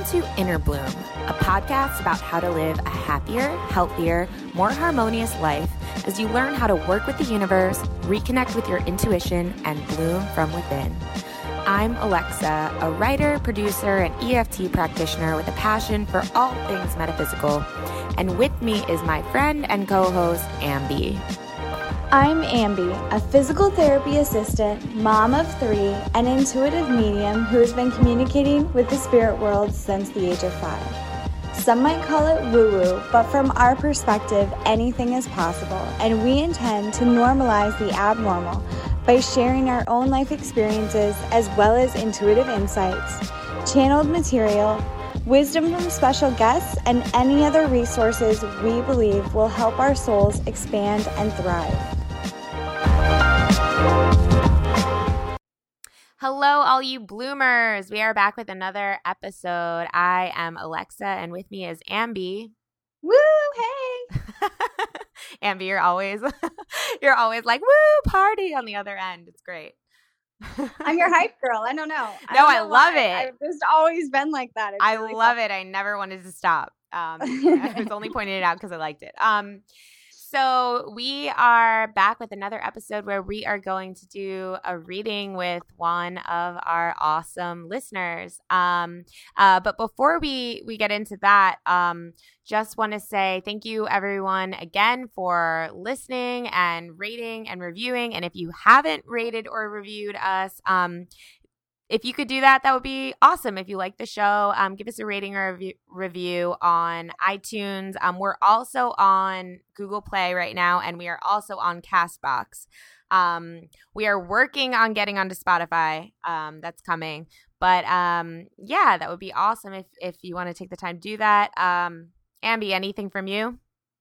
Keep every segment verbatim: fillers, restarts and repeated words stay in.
to Inner Bloom, a podcast about how to live a happier, healthier, more harmonious life as you learn how to work with the universe, reconnect with your intuition, and bloom from within. I'm Alexa, a writer, producer, and E F T practitioner with a passion for all things metaphysical. And with me is my friend and co-host, Ambi. I'm Ambi, a physical therapy assistant, mom of three, and intuitive medium who has been communicating with the spirit world since the age of five. Some might call it woo-woo, but from our perspective, anything is possible, and we intend to normalize the abnormal by sharing our own life experiences as well as intuitive insights, channeled material, wisdom from special guests, and any other resources we believe will help our souls expand and thrive. Hello, all you bloomers. We are back with another episode. I am Alexa, and with me is Ambi. Woo, hey. Ambi, you're always you're always like, woo, party on the other end. It's great. I'm your hype girl. I don't know. I no, don't I know love why. it. I've just always been like that. It's I really love fun. it. I never wanted to stop. Um, I was only pointing it out because I liked it. Um, so we are back with another episode where we are going to do a reading with one of our awesome listeners. Um, uh, but before we, we get into that, um, just want to say thank you everyone again for listening and rating and reviewing. And if you haven't rated or reviewed us, um, if you could do that, that would be awesome. If you like the show, um, give us a rating or a review, review on iTunes. Um, we're also on Google Play right now, and we are also on CastBox. Um, we are working on getting onto Spotify. Um, that's coming. But um, yeah, that would be awesome if, if you want to take the time to do that. Um, Ambi, anything from you?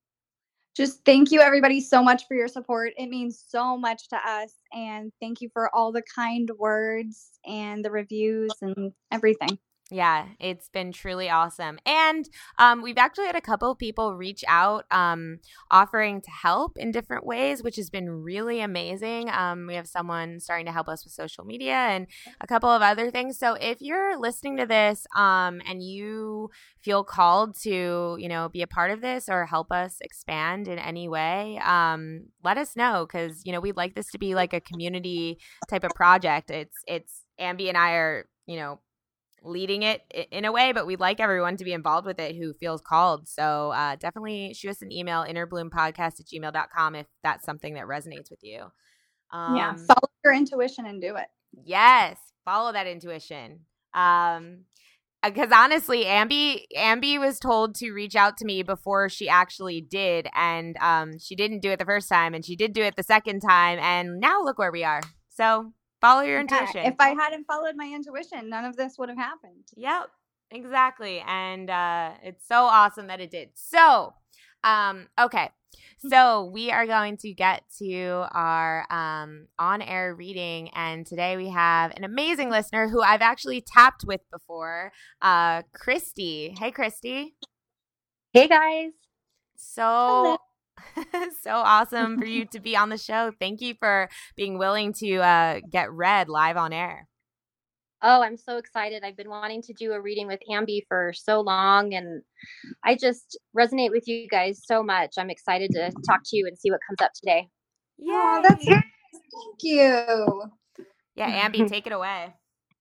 Just thank you everybody so much for your support. It means so much to us. And thank you for all the kind words and the reviews and everything. Yeah, it's been truly awesome. And um, we've actually had a couple of people reach out um, offering to help in different ways, which has been really amazing. Um, we have someone starting to help us with social media and a couple of other things. So if you're listening to this um, and you feel called to, you know, be a part of this or help us expand in any way, um, let us know because, you know, we'd like this to be like a community type of project. It's, it's Ambi and I are, you know, leading it in a way, but we'd like everyone to be involved with it who feels called. So uh, definitely shoot us an email, innerbloom podcast at gmail dot com if that's something that resonates with you. Um, yeah, follow your intuition and do it. Yes, follow that intuition. Um, because honestly, Ambi, Ambi was told to reach out to me before she actually did, and um, she didn't do it the first time, and she did do it the second time, and now look where we are. So follow your intuition. Yeah, if I hadn't followed my intuition, none of this would have happened. Yep, exactly. And uh, it's so awesome that it did. So, um, okay. So we are going to get to our um, on-air reading. And today we have an amazing listener who I've actually tapped with before, uh, Christy. Hey, Christy. Hey, guys. So... Hello. So awesome for you to be on the show. Thank you for being willing to uh, get read live on air. Oh, I'm so excited. I've been wanting to do a reading with Ambi for so long, and I just resonate with you guys so much. I'm excited to talk to you and see what comes up today. Yeah, oh, that's nice. Thank you. Yeah, Ambi, take it away.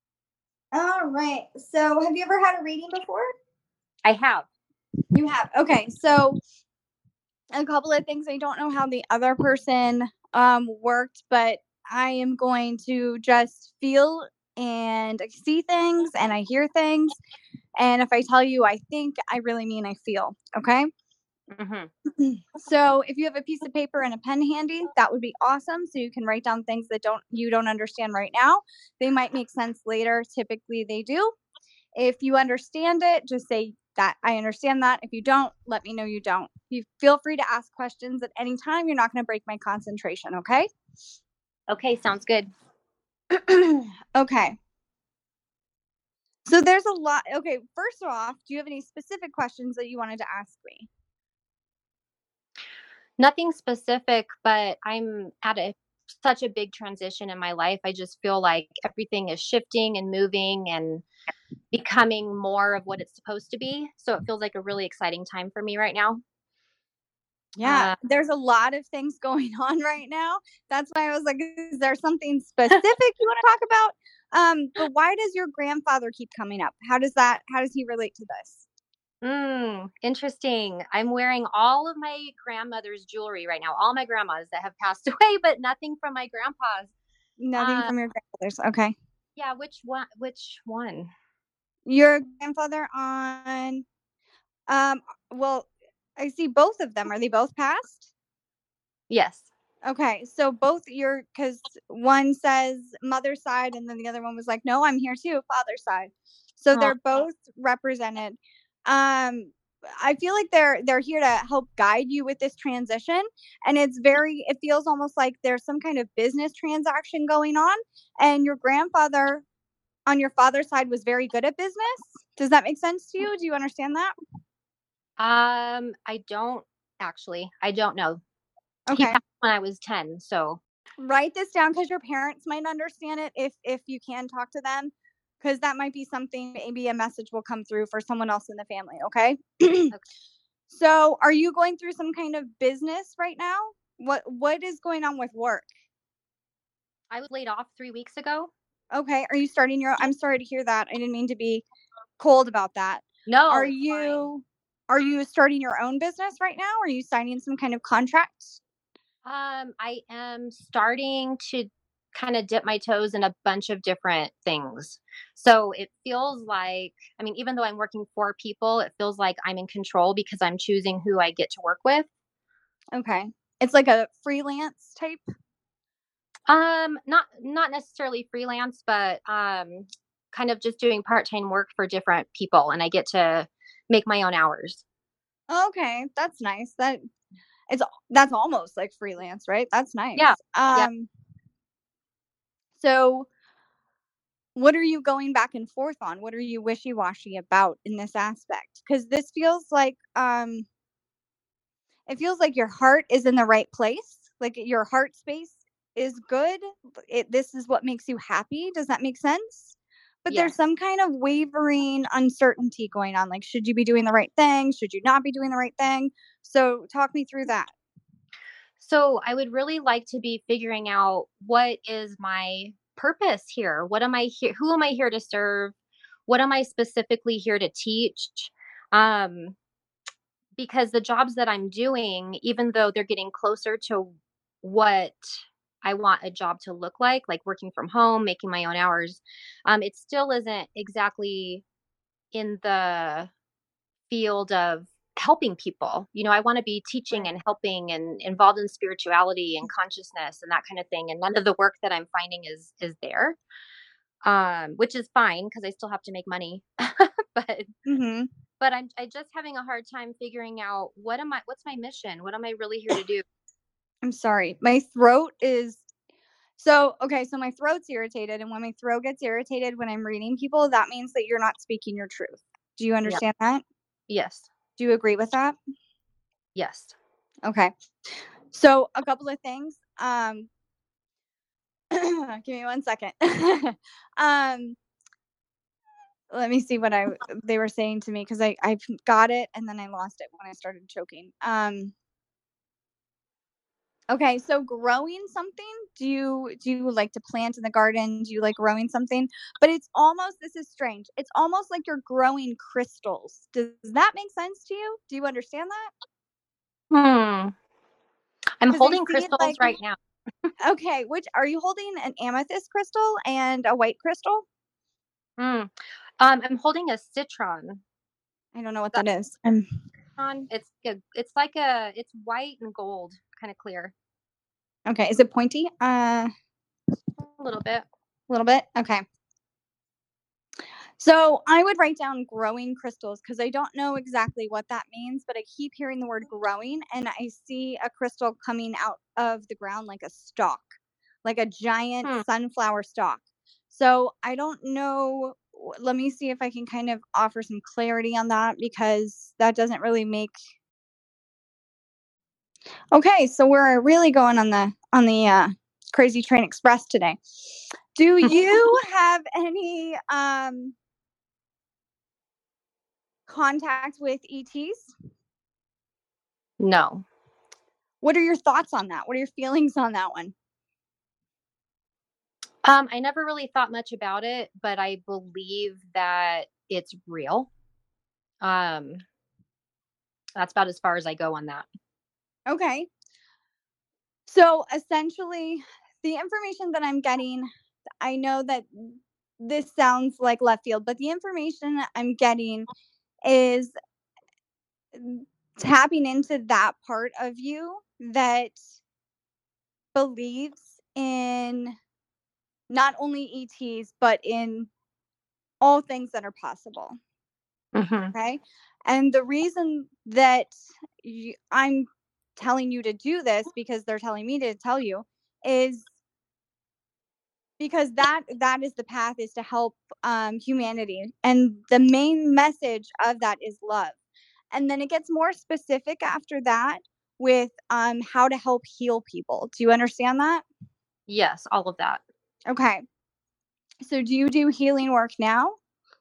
All right. So have you ever had a reading before? I have. You have. Okay. So a couple of things. I don't know how the other person um, worked, but I am going to just feel and I see things and I hear things. And if I tell you I think, I really mean I feel. Okay? Mm-hmm. So if you have a piece of paper and a pen handy, that would be awesome. So you can write down things that don't you don't understand right now. They might make sense later. Typically they do. If you understand it, just say that I understand that. If you don't, let me know you don't. You feel free to ask questions at any time. You're not going to break my concentration, okay? Okay, sounds good. Okay. So there's a lot. Okay, first off, do you have any specific questions that you wanted to ask me? Nothing specific, but I'm at a such a big transition in my life. I just feel like everything is shifting and moving and becoming more of what it's supposed to be. So it feels like a really exciting time for me right now. Yeah, Uh, there's a lot of things going on right now. That's why I was like, is there something specific you want to talk about? Um, but why does your grandfather keep coming up? How does that, how does he relate to this? Mm, interesting. I'm wearing all of my grandmother's jewelry right now, all my grandmas that have passed away, but nothing from my grandpa's. Nothing Uh, from your grandfather's. Okay. yeah, which one? Which one? Your grandfather on, um, well, I see both of them. Are they both passed? Yes. Okay, so both your, because one says mother's side, and then the other one was like, no, I'm here too, father's side. So Oh, they're both represented. Um, I feel like they're they're here to help guide you with this transition, and it's very. It feels almost like there's some kind of business transaction going on, and your grandfather on your father's side was very good at business. Does that make sense to you? Do you understand that? um, I don't actually. I don't know. He Okay. passed when I was ten, so Write this down because your parents might understand it if if you can talk to them, because that might be something, maybe a message will come through for someone else in the family. Okay. okay. So are you going through some kind of business right now? What what is going on with work? I was laid off three weeks ago. Okay, are you starting your, I'm sorry to hear that, I didn't mean to be cold about that. No, Are it's fine. you are you starting your own business right now? Are you signing some kind of contract? Um, I am starting to kind of dip my toes in a bunch of different things. So it feels like, I mean, even though I'm working for people, it feels like I'm in control because I'm choosing who I get to work with. Okay, it's like a freelance type. Um, not not necessarily freelance, but um, kind of just doing part-time work for different people, and I get to make my own hours. Okay, that's nice. That it's that's almost like freelance, right? That's Yeah, nice. yeah. Um, so what are you going back and forth on? What are you wishy-washy about in this aspect? Because this feels like um it feels like your heart is in the right place. Like your heart space is good. It, this is what makes you happy. Does that make sense? But there's Yes. some kind of wavering uncertainty going on. Like, should you be doing the right thing? Should you not be doing the right thing? So talk me through that. So I would really like to be figuring out what is my purpose here? What am I here? Who am I here to serve? What am I specifically here to teach? Um, because the jobs that I'm doing, even though they're getting closer to what I want a job to look like, like working from home, making my own hours, um, it still isn't exactly in the field of helping people. You know, I want to be teaching Right. and helping and involved in spirituality and consciousness and that kind of thing. And none of the work that I'm finding is is there. Um, which is fine because I still have to make money. but Mm-hmm. but I'm I just having a hard time figuring out what am I what's my mission? What am I really here to do? I'm sorry. My throat is so okay. So my throat's irritated, and when my throat gets irritated when I'm reading people, that means that you're not speaking your truth. Do you Yeah. understand that? Yes. Do you agree with that? Yes. Okay. So a couple of things. Um, give me one second. um, let me see what I they were saying to me because I I got it and then I lost it when I started choking. Um, okay, so growing something. Do you do you like to plant in the garden? Do you like growing something? But it's almost, this is strange. It's almost like you're growing crystals. Does that make sense to you? Do you understand that? Hmm. I'm Because I holding see it crystals like, right now. okay, which are you holding, an amethyst crystal and a white crystal? Hmm. Um, I'm holding a citron. I don't know what that is. Um, On it's a, it's like a it's white and gold, kind of clear. okay, is it pointy? Uh, A little bit. a little bit. Okay. So I would write down growing crystals because I don't know exactly what that means, but I keep hearing the word growing and I see a crystal coming out of the ground like a stalk, like a giant Hmm. sunflower stalk. So I don't know. Let me see if I can kind of offer some clarity on that because that doesn't really make. Okay, so we're really going on the on the uh, Crazy Train Express today. Do you have any um, contact with E Ts? No. What are your thoughts on that? What are your feelings on that one? Um, I never really thought much about it, but I believe that it's real. Um, that's about as far as I go on that. Okay. So essentially, the information that I'm getting, I know that this sounds like left field, but the information I'm getting is tapping into that part of you that believes in not only E Ts, but in all things that are possible. Mm-hmm. Okay. And the reason that you, I'm telling you to do this, because they're telling me to tell you, is because that that is the path, is to help um, humanity. And the main message of that is love. And then it gets more specific after that with um, how to help heal people. Do you understand that? Yes, all of that. Okay. So do you do healing work now?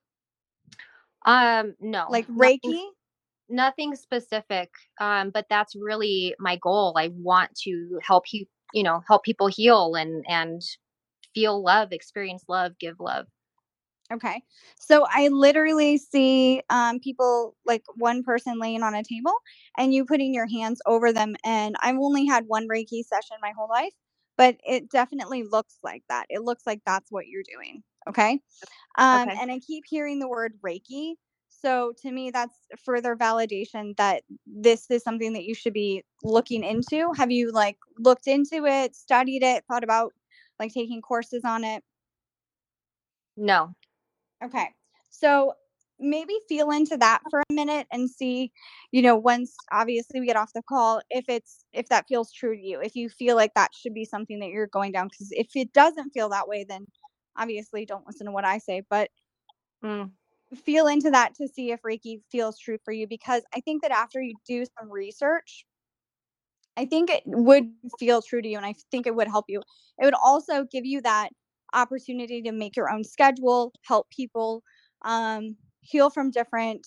Um, no. Like nothing, Reiki? nothing specific. Um, but that's really my goal. I want to help you, you know, help people heal and and feel love, experience love, give love. Okay. So I literally see um, people, like one person laying on a table and you putting your hands over them. And I've only had one Reiki session my whole life, but it definitely looks like that. It looks like that's what you're doing. Okay. Um, Okay. and I keep hearing the word Reiki. So to me, that's further validation that this is something that you should be looking into. Have you like looked into it, studied it, thought about like taking courses on it? No. Okay. So maybe feel into that for a minute and see, you know, once obviously we get off the call, if it's, if that feels true to you, if you feel like that should be something that you're going down. Because if it doesn't feel that way, then obviously don't listen to what I say, but Mm. feel into that to see if Reiki feels true for you. Because I think that after you do some research, I think it would feel true to you, and I think it would help you. It would also give you that opportunity to make your own schedule, help people um, heal from different,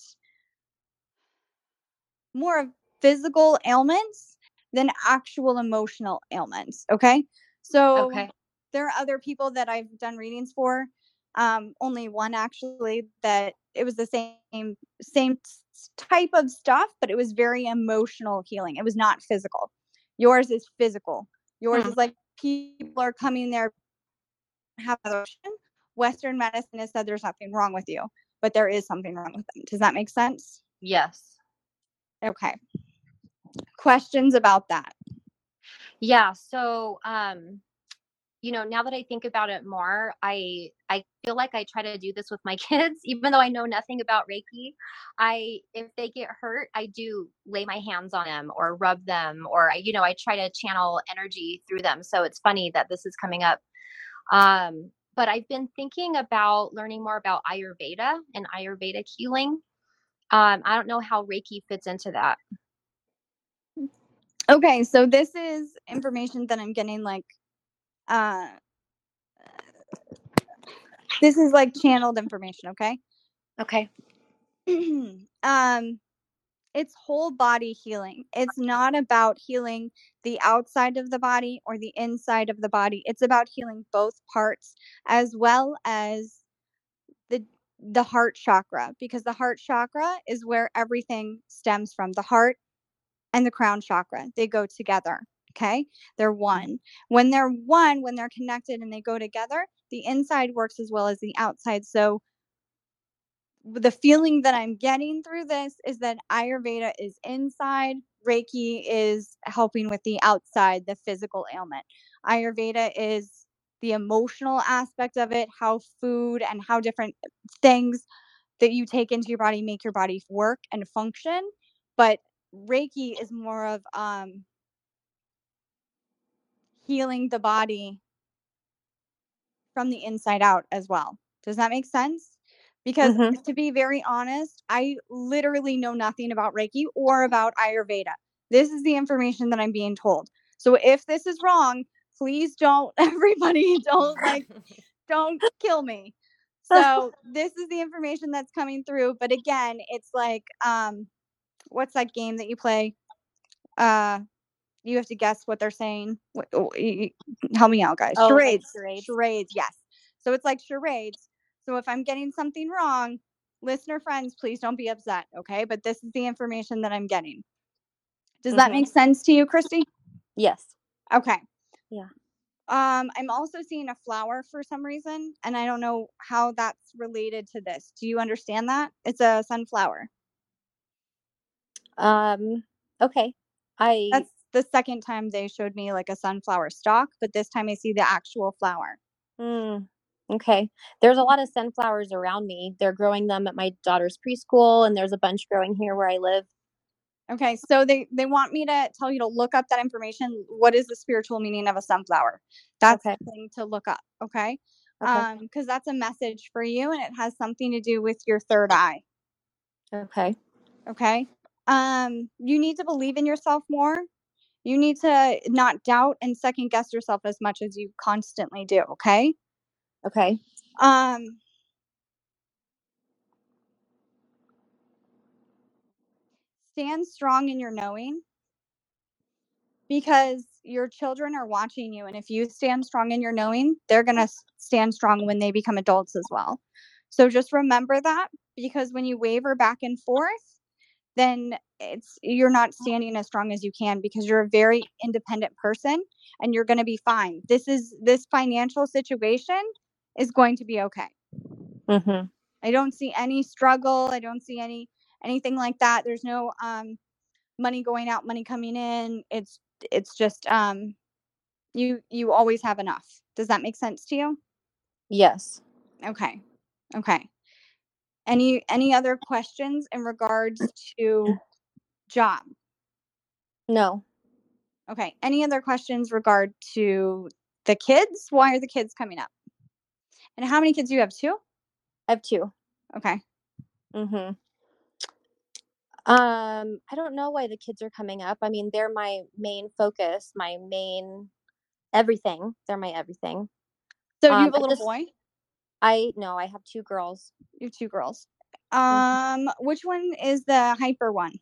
more of physical ailments than actual emotional ailments. Okay. So Okay. there are other people that I've done readings for. Um, only one actually, that it was the same same type of stuff, but it was very emotional healing. It was not physical. Yours is physical. Yours Hmm. is like people are coming there have another option. Western medicine has said there's nothing wrong with you, but there is something wrong with them. Does that make sense? Yes. Okay. Questions about that? Yeah. So, um, you know, now that I think about it more, I I feel like I try to do this with my kids, even though I know nothing about Reiki. I if they get hurt, I do lay my hands on them or rub them, or I, you know, I try to channel energy through them. So it's funny that this is coming up. Um, but I've been thinking about learning more about Ayurveda and Ayurvedic healing. Um, I don't know how Reiki fits into that. Okay, so this is information that I'm getting like uh this is like channeled information, okay? Okay. um it's whole body healing. It's not about healing the outside of the body or the inside of the body. It's about healing both parts, as well as the the heart chakra, because the heart chakra is where everything stems from. The heart and the crown chakra, they go together. Okay. They're one. When they're one, when they're connected and they go together, the inside works as well as the outside. So the feeling that I'm getting through this is that Ayurveda is inside, Reiki is helping with the outside, the physical ailment. Ayurveda is the emotional aspect of it, how food and how different things that you take into your body make your body work and function. But Reiki is more of um, healing the body from the inside out as well. Does that make sense? Because Mm-hmm. to be very honest, I literally know nothing about Reiki or about Ayurveda. This is the information that I'm being told. So if this is wrong, please don't, everybody don't like, don't kill me. So this is the information that's coming through. But again, it's like, um, what's that game that you play? Uh, you have to guess what they're saying. What, oh, you, help me out, guys. Oh, like charades. charades. Charades. Yes. So it's like charades. So if I'm getting something wrong, listener friends, please don't be upset. Okay. But this is the information that I'm getting. Does that Mhm. make sense to you, Christy? Yes. Okay. Yeah. Um, I'm also seeing a flower for some reason, and I don't know how that's related to this. Do you understand that? It's a sunflower. Um, okay. I That's the second time they showed me like a sunflower stalk, but this time I see the actual flower. mm, okay. There's a lot of sunflowers around me. They're growing them at my daughter's preschool, and there's a bunch growing here where I live. Okay, so they they want me to tell you to look up that information. What is the spiritual meaning of a sunflower? That's Okay. the thing to look up, okay? Okay. Um, because that's a message for you, and it has something to do with your third eye. Okay. Okay. Um, you need to believe in yourself more. You need to not doubt and second guess yourself as much as you constantly do, okay? Okay. Um, stand strong in your knowing because your children are watching you. And if you stand strong in your knowing, they're going to stand strong when they become adults as well. So just remember that, because when you waver back and forth, then it's you're not standing as strong as you can, because you're a very independent person and you're going to be fine. This is this financial situation is going to be okay. Mm-hmm. I don't see any struggle. I don't see any anything like that. There's no um money going out, money coming in. It's it's just um you you always have enough. Does that make sense to you? Yes. Okay. Okay. Any any other questions in regards to job? No. Okay. Any other questions regard to the kids? Why are the kids coming up? And how many kids do you have? Two? I have two. Okay. Mm-hmm. Um, I don't know why the kids are coming up. I mean, they're my main focus, my main everything. They're my everything. So do you Um, have a I little just, boy? I no, I have two girls. You have two girls. Mhm. Um, which one is the hyper one?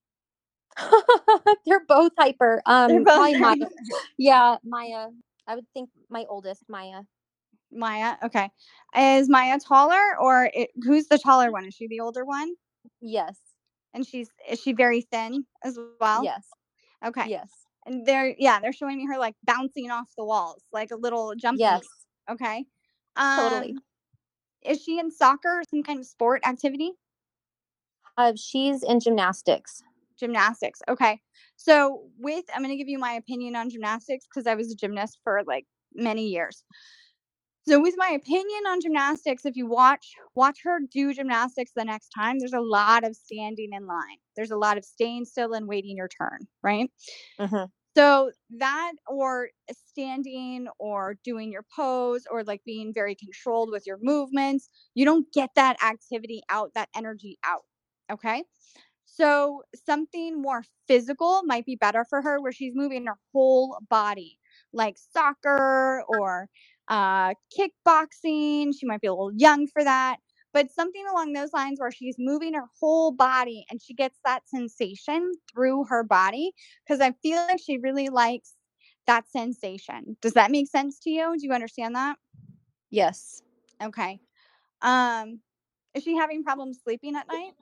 They're both hyper. They're Um, both probably Maya. Yeah, Maya. I would think my oldest, Maya. Maya. Okay. Is Maya taller, or it, who's the taller one? Is she the older one? Yes. And she's is she very thin as well? Yes. Okay. Yes. And they're yeah, they're showing me her like bouncing off the walls like a little jumping. Yes. Okay. Um Totally. is she in soccer or some kind of sport activity? Uh, she's in gymnastics. Gymnastics. Okay. So with I'm going to give you my opinion on gymnastics because I was a gymnast for like many years. So with my opinion on gymnastics, if you watch watch her do gymnastics the next time, there's a lot of standing in line. There's a lot of staying still and waiting your turn, right? Mm-hmm. So that, or standing or doing your pose, or like being very controlled with your movements, you don't get that activity out, that energy out. Okay. So something more physical might be better for her, where she's moving her whole body, like soccer or uh, kickboxing. She might be a little young for that, but something along those lines where she's moving her whole body and she gets that sensation through her body, because I feel like she really likes that sensation. Does that make sense to you? Do you understand that? Yes. Okay. Um, is she having problems sleeping at night?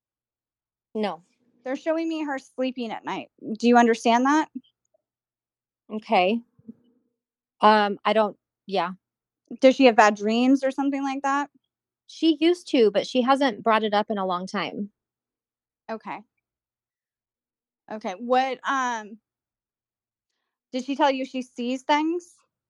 No. They're showing me her sleeping at night. Do you understand that? Okay. Um, I don't. Yeah. Does she have bad dreams or something like that? She used to, but she hasn't brought it up in a long time. Okay. Okay. What um did she tell you she sees things?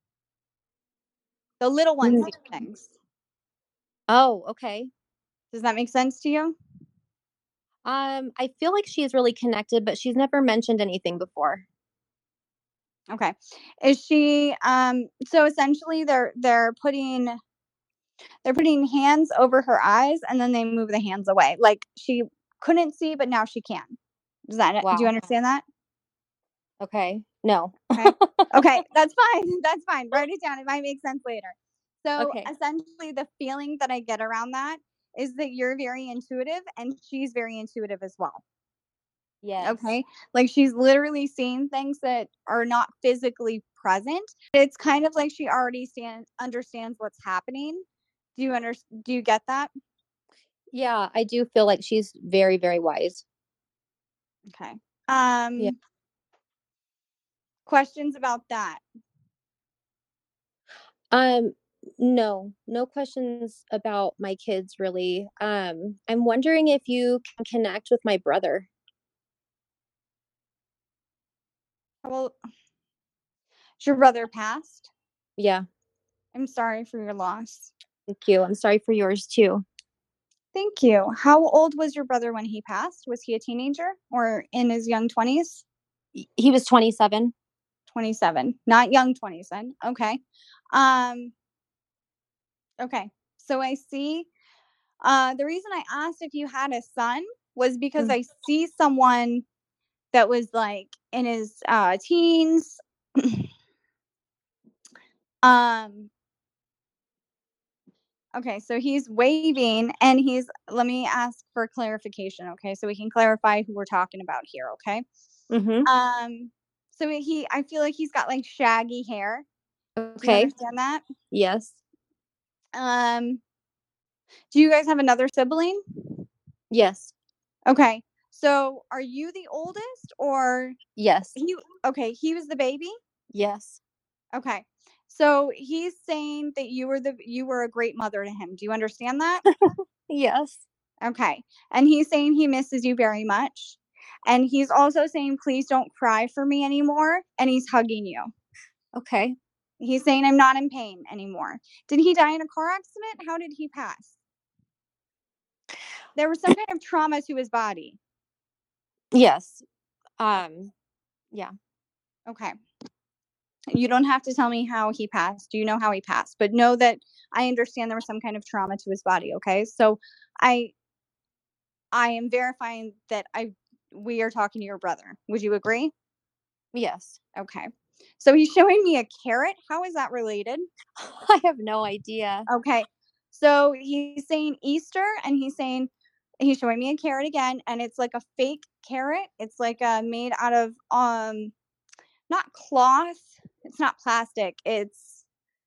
The little one Mm. sees things. Oh, okay. Does that make sense to you? Um, I feel like she's really connected, but she's never mentioned anything before. Okay. Is she um so essentially they're they're putting they're putting hands over her eyes and then they move the hands away. Like she couldn't see but now she can. Does that do you Wow. understand that? Okay. No. Okay. Okay. That's fine. That's fine. Write it down. It might make sense later. So Okay. essentially the feeling that I get around that is that you're very intuitive and she's very intuitive as well. Yes. Okay. Like she's literally seeing things that are not physically present. It's kind of like she already stand, understands what's happening. Do you under, do you get that? Yeah, I do feel like she's very, very wise. Okay. Um, Yeah. Questions about that? Um, no, no questions about my kids really. Um, I'm wondering if you can connect with my brother. Well, is your brother passed? Yeah. I'm sorry for your loss. Thank you. I'm sorry for yours too. Thank you. How old was your brother when he passed? Was he a teenager or in his young twenties? He was twenty-seven. twenty-seven. Not young twenties then. Okay. Um, okay. So I see. Uh, the reason I asked if you had a son was because Mm. I see someone that was like in his uh, teens. um, okay, so he's waving and he's, let me ask for clarification, okay? So we can clarify who we're talking about here, okay? Mm-hmm. Um, so he, I feel like he's got like shaggy hair. Do you Okay. understand that? Yes. Um, do you guys have another sibling? Yes. Okay. So are you the oldest or Yes. he, okay, he was the baby? Yes. Okay. So he's saying that you were the, you were a great mother to him. Do you understand that? Yes. Okay. And he's saying he misses you very much. And he's also saying, please don't cry for me anymore. And he's hugging you. Okay. He's saying, I'm not in pain anymore. Did he die in a car accident? How did he pass? There was some kind of trauma to his body. Yes. Um, yeah. Okay. You don't have to tell me how he passed. You know how he passed, but know that I understand there was some kind of trauma to his body. Okay. So I, I am verifying that I, we are talking to your brother. Would you agree? Yes. Okay. So he's showing me a carrot. How is that related? I have no idea. Okay. So he's saying Easter and he's saying, he's showing me a carrot again, and it's like a fake carrot. It's like uh, made out of, um, not cloth. It's not plastic. It's,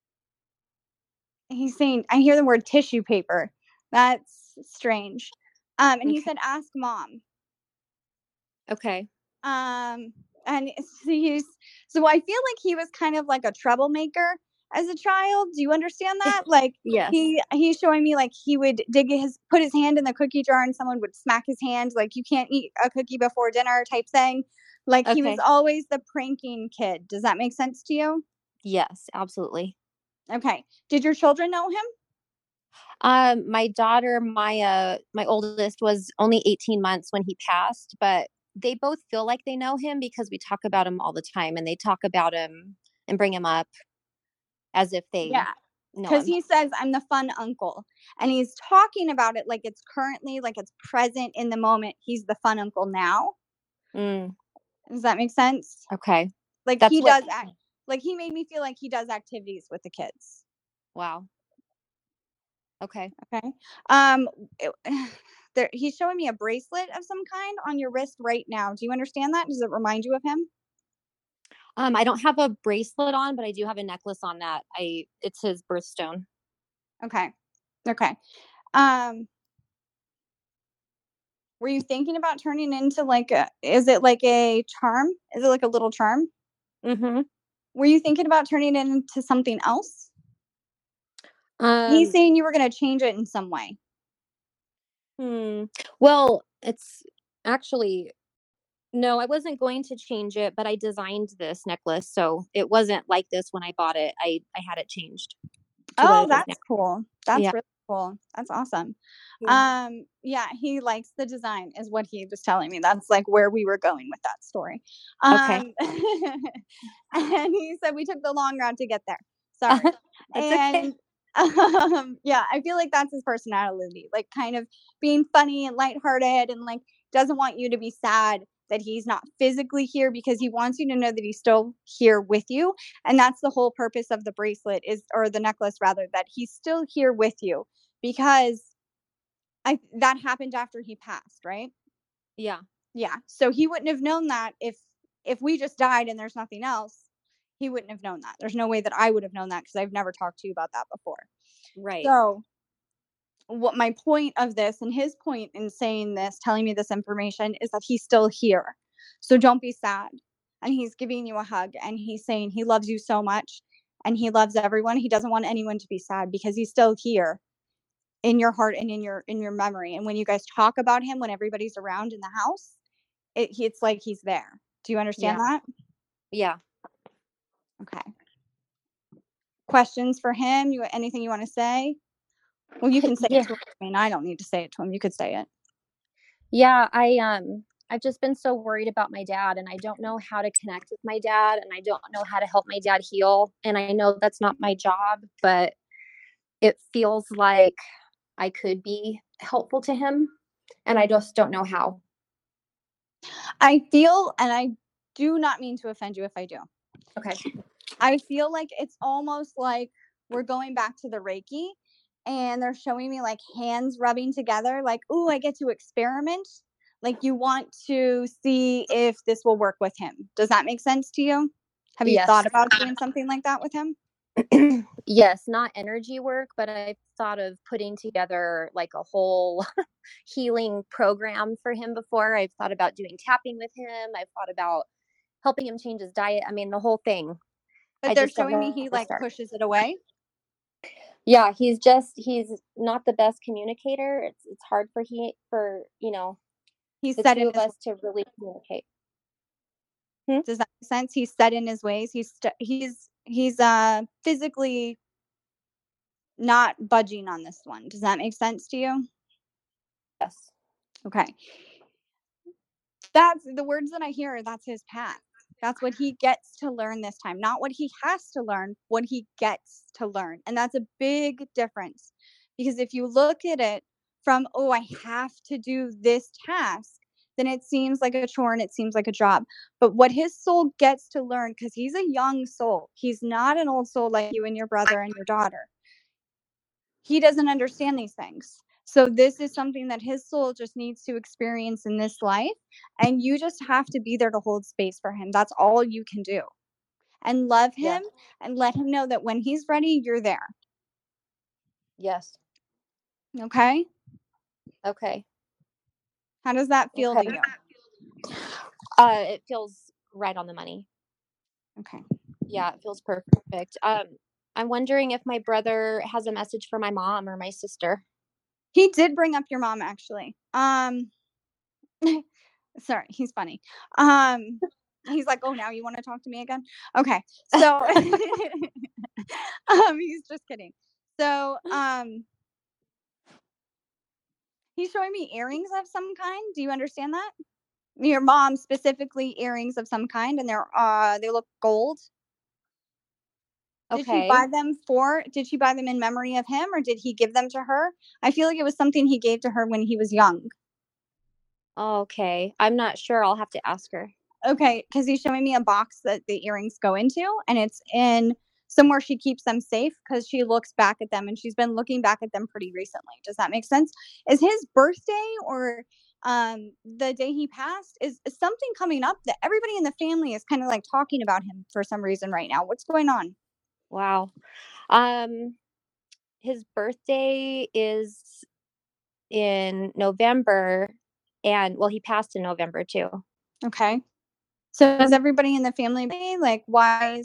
he's saying, I hear the word tissue paper. That's strange. Um, and Okay. he said, ask mom. Okay. Um, and he's, so I feel like he was kind of like a troublemaker as a child. Do you understand that? Like Yes. he, he's showing me like he would dig his, put his hand in the cookie jar and someone would smack his hand. Like you can't eat a cookie before dinner type thing. Like he was Okay. always the pranking kid. Does that make sense to you? Yes, absolutely. Okay. Did your children know him? Um, my daughter, Maya, my oldest, was only eighteen months when he passed, but they both feel like they know him because we talk about him all the time and they talk about him and bring him up as if they Yeah. know Because him. he says, I'm the fun uncle. And he's talking about it like it's currently, like it's present in the moment. He's the fun uncle now. Mm, Does that make sense? okay. Like That's he what, does act, like he made me feel like he does activities with the kids. wow. Okay. Okay. Um, it- there, he's showing me a bracelet of some kind on your wrist right now. Do you understand that? Does it remind you of him? Um, I don't have a bracelet on, but I do have a necklace on that. I, it's his birthstone. Okay. Okay. Um, were you thinking about turning into like a, is it like a charm? Is it like a little charm? Mm-hmm. Were you thinking about turning it into something else? He's Um, saying you were going to change it in some way. hmm. Well, it's actually, no, I wasn't going to change it, but I designed this necklace, so it wasn't like this when I bought it. I I had it changed to what Oh, it is now. that's cool. That's Yeah. really cool. That's awesome. Yeah. Um, yeah, he likes the design is what he was telling me. That's like where we were going with that story. Okay. Um, and he said we took the long route to get there. Sorry. That's okay. And um, yeah, I feel like that's his personality, like kind of being funny and lighthearted and like doesn't want you to be sad. that he's not physically here, because he wants you to know that he's still here with you. And that's the whole purpose of the bracelet is, or the necklace rather, that he's still here with you, because I, that happened after he passed, right? Yeah. Yeah. So he wouldn't have known that if, if we just died and there's nothing else, he wouldn't have known that. There's no way that I would have known that, because I've never talked to you about that before. Right. So what my point of this, and his point in saying this, telling me this information, is that he's still here. So don't be sad. And he's giving you a hug, and he's saying he loves you so much, and he loves everyone. He doesn't want anyone to be sad, because he's still here in your heart and in your in your memory. And when you guys talk about him, when everybody's around in the house, it, it's like he's there. Do you understand Yeah. that? Yeah. Okay. Questions for him? You anything you want to say? Well, you can say Yeah. it to him. I mean, I don't need to say it to him. You could say it. Yeah, I um I've just been so worried about my dad, and I don't know how to connect with my dad, and I don't know how to help my dad heal. And I know that's not my job, but it feels like I could be helpful to him, and I just don't know how. I feel, and I do not mean to offend you if I do. Okay. I feel like it's almost like we're going back to the Reiki, and they're showing me like hands rubbing together, like, ooh, I get to experiment. Like you want to see if this will work with him. Does that make sense to you? Have you Yes. thought about doing something like that with him? Yes, not energy work, but I've thought of putting together like a whole healing program for him before. I've thought about doing tapping with him. I've thought about helping him change his diet. I mean, the whole thing. But I they're just don't showing me know he how to like start. pushes it away. Yeah, he's just he's not the best communicator. It's it's hard for he for you know He's the set two in of his us to really communicate. Does that make sense? He's set in his ways. He's st- he's he's uh physically not budging on this one. Does that make sense to you? Yes. Okay. That's the words that I hear. That's his path. That's what he gets to learn this time. Not what he has to learn, what he gets to learn. And that's a big difference. Because if you look at it from, oh, I have to do this task, then it seems like a chore and it seems like a job. But what his soul gets to learn, because he's a young soul, he's not an old soul like you and your brother and your daughter. He doesn't understand these things. So this is something that his soul just needs to experience in this life. And you just have to be there to hold space for him. That's all you can do. And love him, Yeah. and let him know that when he's ready, you're there. Yes. Okay? Okay. How does that feel Okay. to you? Uh, it feels right on the money. Okay. Yeah, it feels perfect. Um, I'm wondering if my brother has a message for my mom or my sister. He did bring up your mom, actually. Um, sorry, he's funny. Um, he's like, oh, now you want to talk to me again? Okay. So, um, he's just kidding. So, um, he's showing me earrings of some kind. Do you understand that? Your mom specifically earrings of some kind, and they're uh they look gold. Did she Okay. buy them for? Did she buy them in memory of him, or did he give them to her? I feel like it was something he gave to her when he was young. Okay. I'm not sure. I'll have to ask her. Okay, because he's showing me a box that the earrings go into, and it's in somewhere she keeps them safe because she looks back at them, and she's been looking back at them pretty recently. Does that make sense? Is his birthday or um the day he passed, is, is something coming up that everybody in the family is kind of like talking about him for some reason right now? What's going on? Wow. Um, his birthday is in November, and well, he passed in November too. Okay. So is everybody in the family like, why?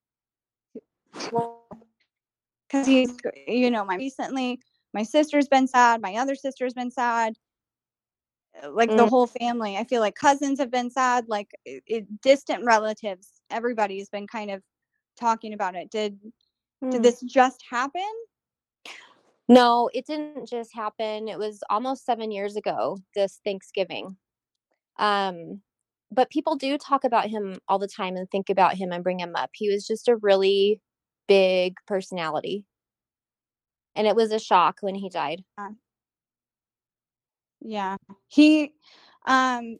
Because he's, you know, my recently, my sister's been sad. My other sister's been sad. Like the Mm. whole family. I feel like cousins have been sad. Like it, it, distant relatives. Everybody's been kind of talking about it. Did did Mm. this just happen? No, it didn't just happen. It was almost seven years ago, this Thanksgiving. Um, but people do talk about him all the time and think about him and bring him up. He was just a really big personality. And it was a shock when he died. Yeah. Yeah. He, um,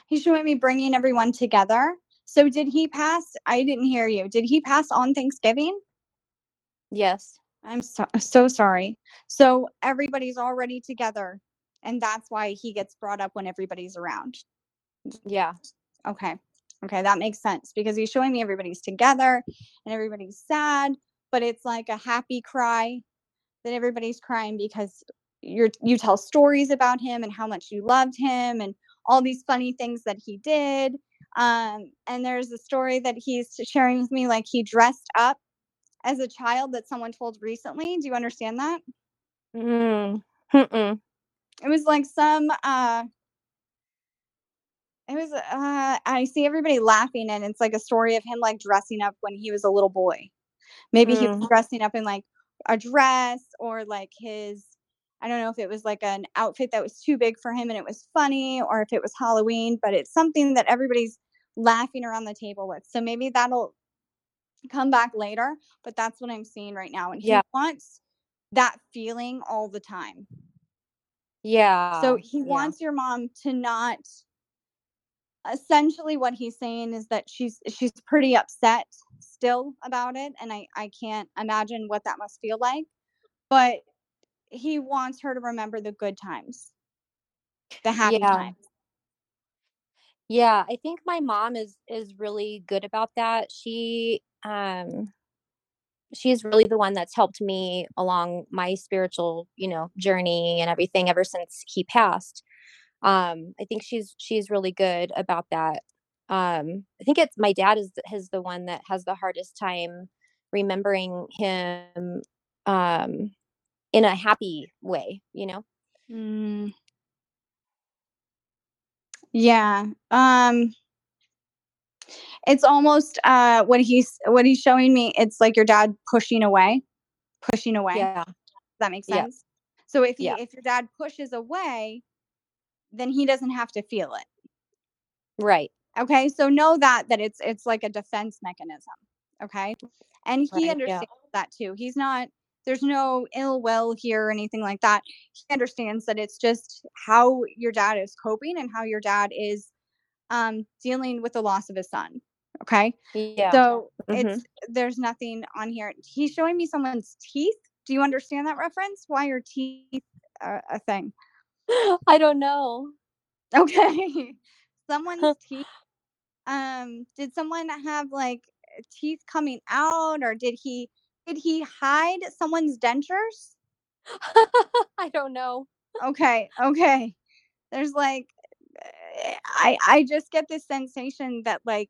He's showing me bringing everyone together. So did he pass? I didn't hear you. Did he pass on Thanksgiving? Yes. I'm so, so sorry. So everybody's already together, and that's why he gets brought up when everybody's around. Yeah. Okay. Okay, that makes sense because he's showing me everybody's together and everybody's sad, but it's like a happy cry that everybody's crying because you're you tell stories about him and how much you loved him and all these funny things that he did. Um, and there's a story that he's sharing with me, like he dressed up as a child that someone told recently. Do you understand that? Mm. Mm-mm. It was like some uh it was uh I see everybody laughing and it's like a story of him like dressing up when he was a little boy. Maybe he was Mm. dressing up in like a dress or like his I don't know if it was like an outfit that was too big for him and it was funny or if it was Halloween, but it's something that everybody's laughing around the table with. So maybe that'll come back later, but that's what I'm seeing right now. And he Yeah. wants that feeling all the time. So Yeah. he Yeah. wants your mom to not essentially what he's saying is that she's she's pretty upset still about it and I I can't imagine what that must feel like, but he wants her to remember the good times, the happy Yeah. times. Yeah. I think my mom is is really good about that. She um she's really the one that's helped me along my spiritual, you know, journey and everything ever since he passed. Um, I think she's she's really good about that. Um, I think it's my dad is is the one that has the hardest time remembering him um in a happy way, you know? Mm, yeah. Um it's almost uh what he's what he's showing me, it's like your dad pushing away, pushing away. Yeah. Does that make Yeah. sense? So if he Yeah. if your dad pushes away, then he doesn't have to feel it. Right. Okay? So know that that it's it's like a defense mechanism. Okay? And he Right. Yeah. understands that too. He's not there's no ill will here or anything like that. He understands that it's just how your dad is coping and how your dad is um dealing with the loss of his son. Okay? Yeah. So Mhm. it's there's nothing on here. He's showing me someone's teeth. Do you understand that reference? Why are teeth a, a thing? I don't know. Okay. Someone's teeth. Um, did someone have like teeth coming out, or did he did he hide someone's dentures? I don't know. Okay, okay. There's like eh, I I just get this sensation that like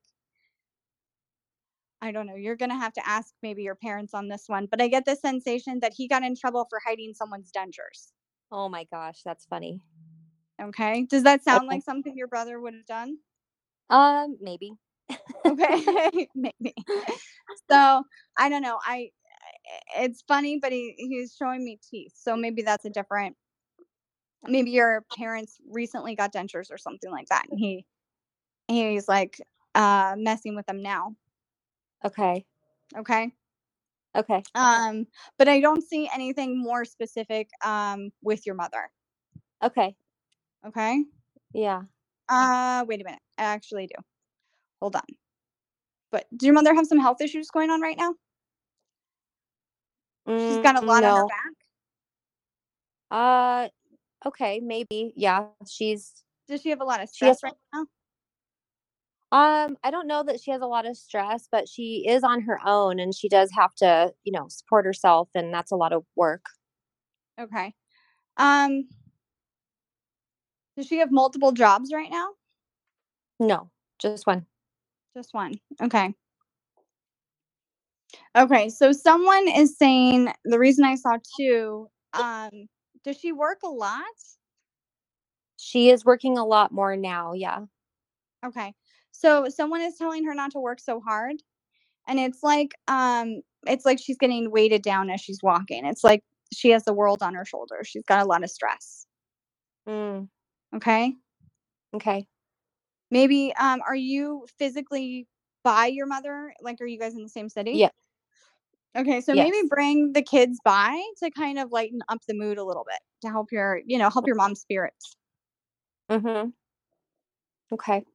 I don't know, you're gonna have to ask maybe your parents on this one, but I get the sensation that he got in trouble for hiding someone's dentures. Oh my gosh, that's funny. Okay. Does that sound Okay. like something your brother would have done? Um, maybe. Okay. Maybe. So I don't know. I it's funny, but he he's showing me teeth. So maybe that's a different maybe your parents recently got dentures or something like that. And he he's like uh messing with them now. Okay. Okay. Okay. Um, but I don't see anything more specific um with your mother. Okay. Okay. Yeah. Uh wait a minute. I actually do. Hold on. But does your mother have some health issues going on right now? She's Mm, got a lot on her no. back. Uh, okay, maybe. Yeah, she's Does she have a lot of she has stress right now? um I don't know that she has a lot of stress, but she is on her own and she does have to, you know, support herself and that's a lot of work. Okay. Um, does she have multiple jobs right now? No, just one. Just one. Okay. Okay. So someone is saying the reason I saw two, um, does she work a lot? She is working a lot more now, yeah. Okay. So someone is telling her not to work so hard. And it's like um it's like she's getting weighted down as she's walking. It's like she has the world on her shoulders. She's got a lot of stress. Mm, Okay? okay. Maybe um are you physically by your mother? Like are you guys in the same city? Yeah. Okay, so maybe Yes. bring the kids by to kind of lighten up the mood a little bit to help your, you know, help your mom's spirits. Mhm. Okay.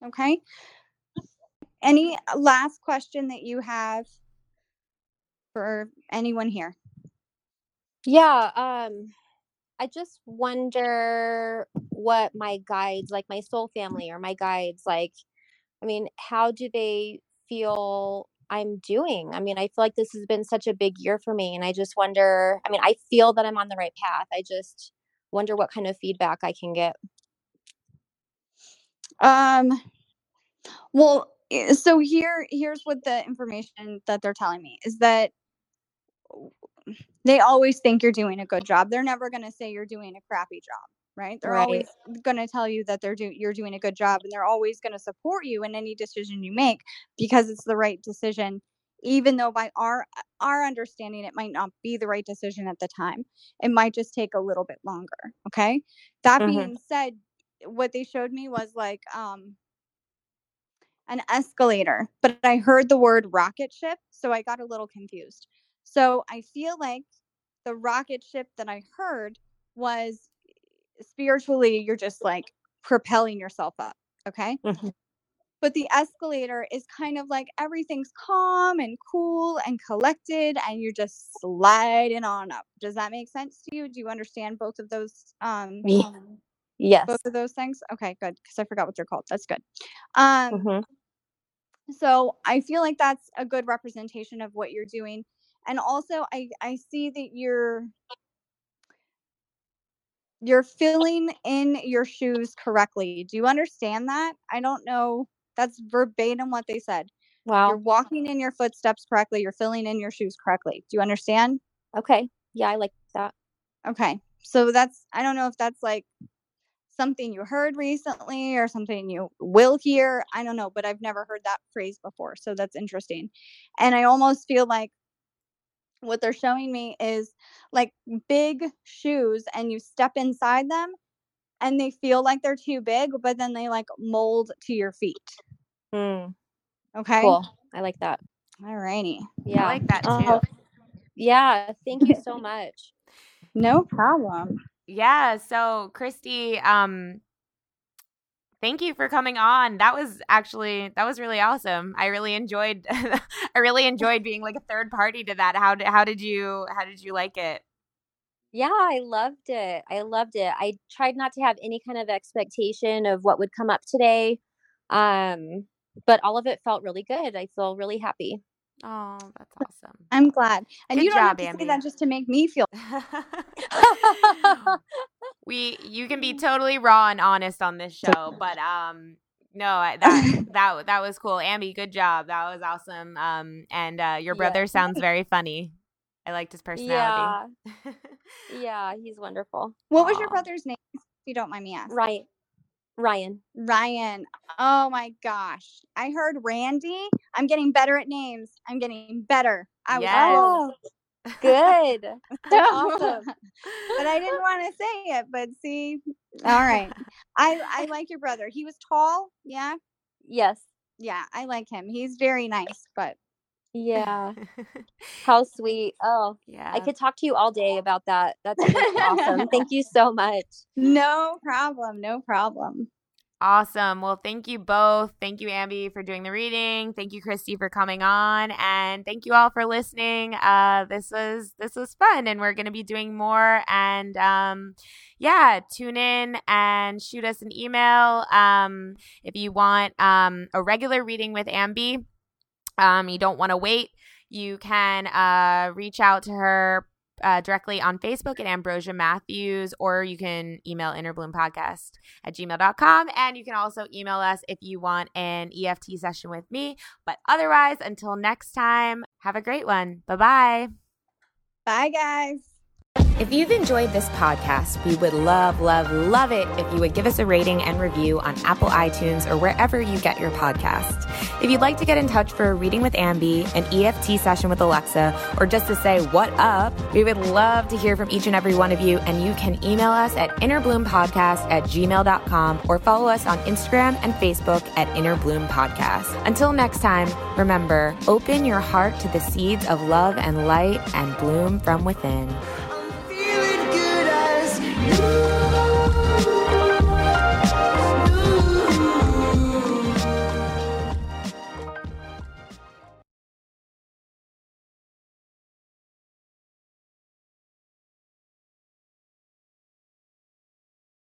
Okay. Any last question that you have for anyone here? Yeah. Um, I just wonder what my guides, like my soul family or my guides, like, I mean, how do they feel I'm doing? I mean, I feel like this has been such a big year for me. And I just wonder, I mean, I feel that I'm on the right path. I just wonder what kind of feedback I can get. Um, well, so here, here's what the information that they're telling me is that they always think you're doing a good job. They're never going to say you're doing a crappy job, right? They're Right. always going to tell you that they're doing you're doing a good job, and they're always going to support you in any decision you make because it's the right decision, even though by our our understanding it might not be the right decision at the time. It might just take a little bit longer, okay? That Mhm. being said, what they showed me was like um an escalator, but I heard the word rocket ship, so I got a little confused. So I feel like the rocket ship that I heard was spiritually, you're just like propelling yourself up, okay? Mhm. But the escalator is kind of like everything's calm and cool and collected, and you're just sliding on up. Does that make sense to you? Do you understand both of those? Um, Yeah. Yes. both of those things? Okay, good, because I forgot what they're called. That's good. Um, Mhm. So I feel like that's a good representation of what you're doing. And also I, I see that you're you're filling in your shoes correctly. Do you understand that? I don't know. That's verbatim what they said. You're Wow. walking in your footsteps correctly. You're filling in your shoes correctly. Do you understand? Okay. Yeah, I like that. Okay. So that's, I don't know if that's like something you heard recently or something you will hear. I don't know, but I've never heard that phrase before. So that's interesting. And I almost feel like what they're showing me is like big shoes, and you step inside them and they feel like they're too big, but then they like mold to your feet. Mm. Okay. Cool. I like that. All righty. Yeah. I like that too. Uh, yeah. Thank you so much. No problem. Yeah. So, Christy, um, thank you for coming on. That was actually that was really awesome. I really enjoyed. I really enjoyed being like a third party to that. How did how did you how did you like it? Yeah, I loved it. I loved it. I tried not to have any kind of expectation of what would come up today. Um, but all of it felt really good. I feel really happy. Oh, that's awesome. I'm glad. And Good you don't job, have to Ambi. say that just to make me feel. we you can be totally raw and honest on this show, but um no, I- that that that was cool. Ambi, good job. That was awesome. Um and uh your brother Yeah. sounds very funny. I liked his personality. Yeah. Yeah, he's wonderful. What was your Aw. brother's name, if you don't mind me asking? Ryan. Ryan. Ryan. Oh my gosh. I heard Randy. I'm getting better at names. I'm getting better. I was Yes. Oh, good. That's awesome. But I didn't want to say it, but see. All right. I I like your brother. He was tall. Yeah. Yes. Yeah, I like him. He's very nice, but Yeah. How sweet. Oh, Yeah. I could talk to you all day about that. That's really awesome. Thank you so much. no problem. No problem. Awesome. Well, thank you both. Thank you, Ambi, for doing the reading. Thank you, Christy, for coming on, and thank you all for listening. Uh, this was this was fun, and we're going to be doing more. And um, yeah, tune in and shoot us an email um, if you want um, a regular reading with Ambi. Um, you don't want to wait. You can uh, reach out to her Uh, directly on Facebook at Ambrosia Matthews, or you can email innerbloom.podcast at gmail dot com. And you can also email us if you want an E F T session with me. But otherwise, until next time, have a great one. Bye-bye. Bye, guys. If you've enjoyed this podcast, we would love, love, love it if you would give us a rating and review on Apple iTunes or wherever you get your podcasts. If you'd like to get in touch for a reading with Ambi, an E F T session with Alexa, or just to say what up, we would love to hear from each and every one of you, and you can email us at innerbloom.podcast at gmail dot com or follow us on Instagram and Facebook at Innerbloom Podcast. Until next time, remember, open your heart to the seeds of love and light and bloom from within. Feeling good as you.